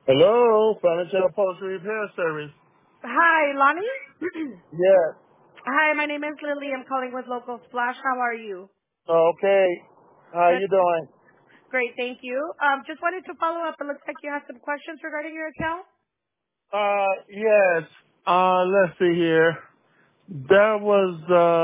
Hello, Furniture Upholstery Repair Service. Hi, Lonnie. Yes. Hi, my name is Lily. I'm calling with Local Splash. How are you? Okay. How Good. you doing? Great, thank you. Just wanted to follow up. It looks like you have some questions regarding your account. Yes. Let's see here. That was,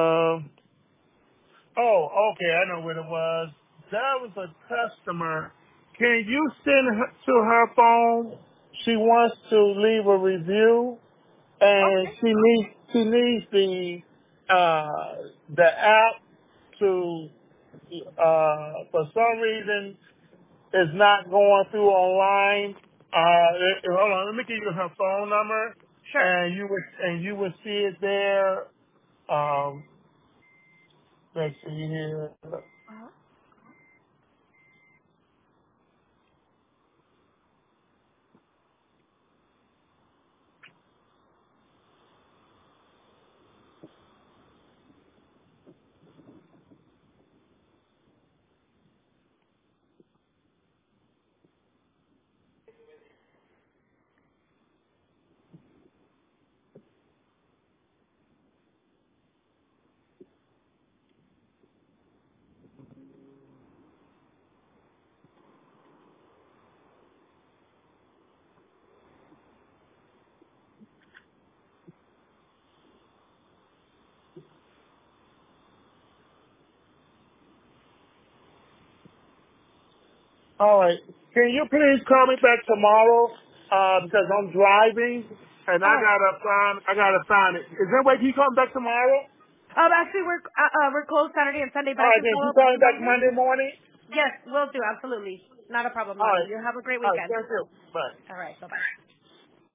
okay, I know what it was. That was a customer. Can you send her to her phone? She wants to leave a review and Okay. she needs the app to, for some reason, is not going through online. Hold on, let me give you her phone number, Sure. and you would see it there. Um, let's see here. Uh-huh. All right, can you please call me back tomorrow? Because I'm driving and All right. I gotta find it. Is there a way can you call me back tomorrow? Actually, we're closed Saturday and Sunday, but All I right, can then follow you up call me back Monday. Monday morning. Yes, will do. Absolutely. Not a problem, All Lonnie. right, You have a great all right, weekend. thank you. Bye. All right. Bye-bye.